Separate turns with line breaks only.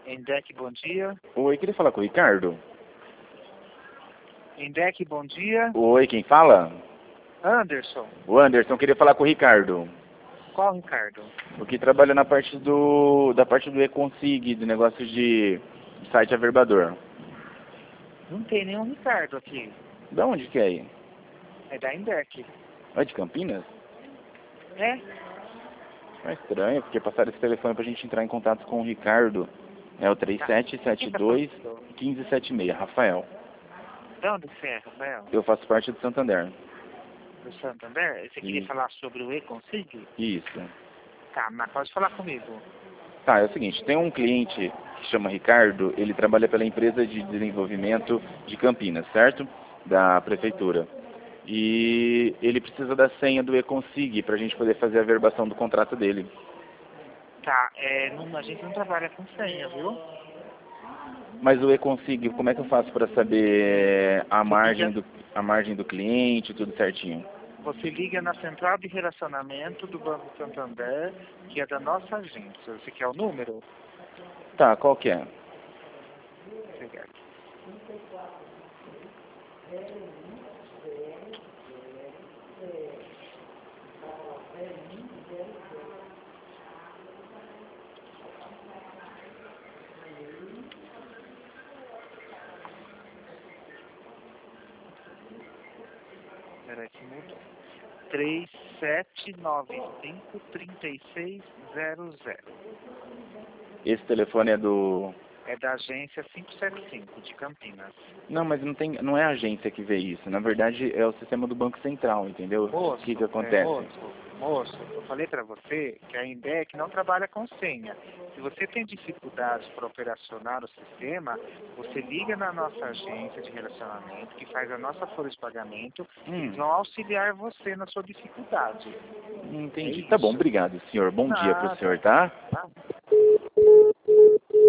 Endec, bom dia.
Oi, queria falar com o Ricardo.
Endec, bom dia.
Oi, quem fala?
Anderson.
O Anderson, queria falar com o Ricardo.
Qual Ricardo?
O que trabalha na parte da parte do e-consig, do negócio de site averbador.
Não tem nenhum Ricardo aqui.
Da onde que é aí?
É da Endec.
É de Campinas?
É?
É estranho, porque passaram esse telefone pra gente entrar em contato com o Ricardo. É o 3772-1576, Rafael.
De onde você é, Rafael?
Eu faço parte do Santander.
Do Santander? Você queria
Isso.
falar sobre o e-consig?
Isso.
Tá, mas pode falar comigo.
Tá, é o seguinte, tem um cliente que chama Ricardo, ele trabalha pela empresa de desenvolvimento de Campinas, certo? Da prefeitura. E ele precisa da senha do e-consig para a gente poder fazer a verbação do contrato dele.
Tá, a gente não trabalha com senha, viu?
Mas o e-consig, como é que eu faço para saber a
Você
margem
liga,
do cliente, tudo certinho?
você liga na central de relacionamento do Banco Santander, que é da nossa agência. Você quer o número?
Tá, qual que é?
Vou pegar aqui. Peraí que mudou. 3795-3600.
Esse telefone é do...
É da agência 575 de Campinas.
Não, mas não é a agência que vê isso. Na verdade, é o sistema do Banco Central, entendeu? O que acontece?
Moço, eu falei para você que a Endec não trabalha com senha. Se você tem dificuldades para operacionar o sistema, você liga na nossa agência de relacionamento, que faz a nossa folha de pagamento, eles vão auxiliar você na sua dificuldade.
Entendi.
É
Tá bom,
isso.
obrigado, senhor. Bom dia pro
Nada.
senhor, tá?
Tá?